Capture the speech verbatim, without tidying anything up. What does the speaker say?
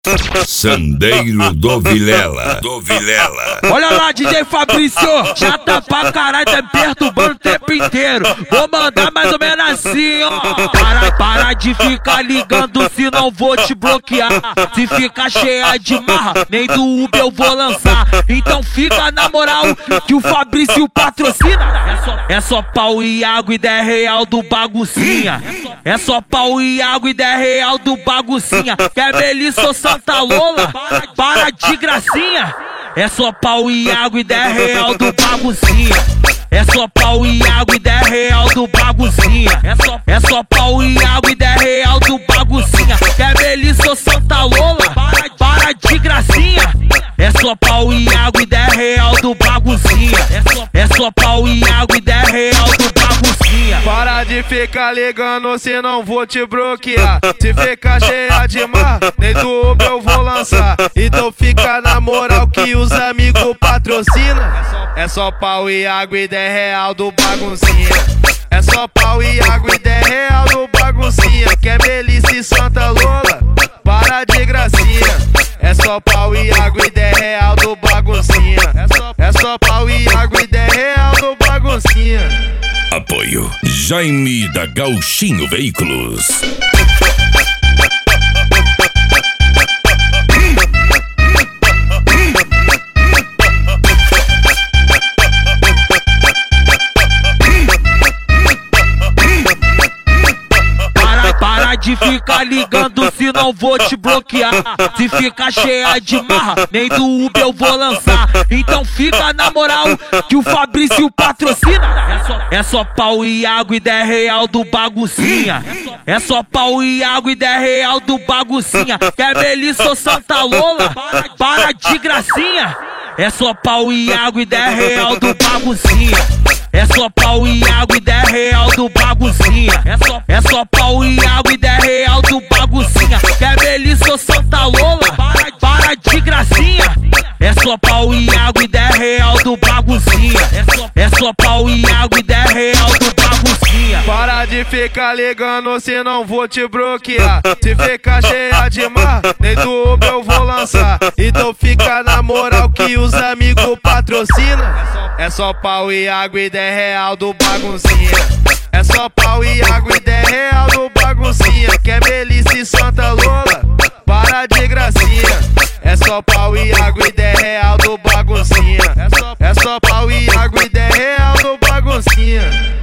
Sandeiro do Vilela, do Vilela. Olha lá, D J Fabrício, já tá pra caralho, tá me perturbando o tempo inteiro. Vou mandar mais ou menos assim, ó. Para, para de ficar ligando, senão vou te bloquear. Se ficar cheia de marra, nem do Uber eu vou lançar. Então fica na moral que o Fabrício patrocina. É só, é só pau e água e ideia real do baguncinha. É só pau e água e ideia real do baguncinha. Quer Melissa ou Santa Lola? Para de gracinha. É só pau e água e ideia real do baguncinha. É só pau e água e ideia real do baguncinha. É só, é só pau e água e ideia real do baguncinha. Quer Melissa ou Santa Lola? Para, para de gracinha. É só pau e água e ideia real do baguncinha. É só, é só pau e água e ideia real do baguncinha. Para de ficar ligando, senão vou te bloquear. Se ficar cheia de mar, nem do Uber eu vou lançar. Então fica na moral que os amigos patrocinam. É só pau e água e ideia real do baguncinha. É só pau e água e ideia real do baguncinha. Quer Melissa e Santa Lola? Para de gracinha. É só pau e água e ideia real do baguncinha. É só, é só pau e água e ideia real do baguncinha. Apoio Jaime da Gauchinho Veículos. Para de ficar ligando, senão vou te bloquear. Se ficar cheia de marra, nem do Uber eu vou lançar. Então fica na moral que o Fabrício patrocina. É só, é só pau e água e ideia real do baguncinha. É só pau e água e ideia real do baguncinha. Quer Melissa ou Santa Lola? Para, para de gracinha. É só pau e água e ideia real do baguncinha. É só pau e água e ideia real do baguncinha. É só, é só pau e água e ideia real do baguncinha. Quer Melissa ou Santa Lola? Para, para de gracinha. É só pau e água e ideia real do baguncinha. É só, é só pau e água e ideia real do baguncinha. Para de ficar ligando, senão vou te bloquear. Se ficar cheia de mar, nem do Uber eu vou lançar. Então fica na moral que os amigos patrocinam. É só pau e água e ideia real do baguncinha. É só pau e água e ideia real do baguncinha. Quer Melissa e Santa Lola? Para de gracinha. É só pau e água e ideia real do baguncinha. É só, é só pau e água e ideia real do baguncinha.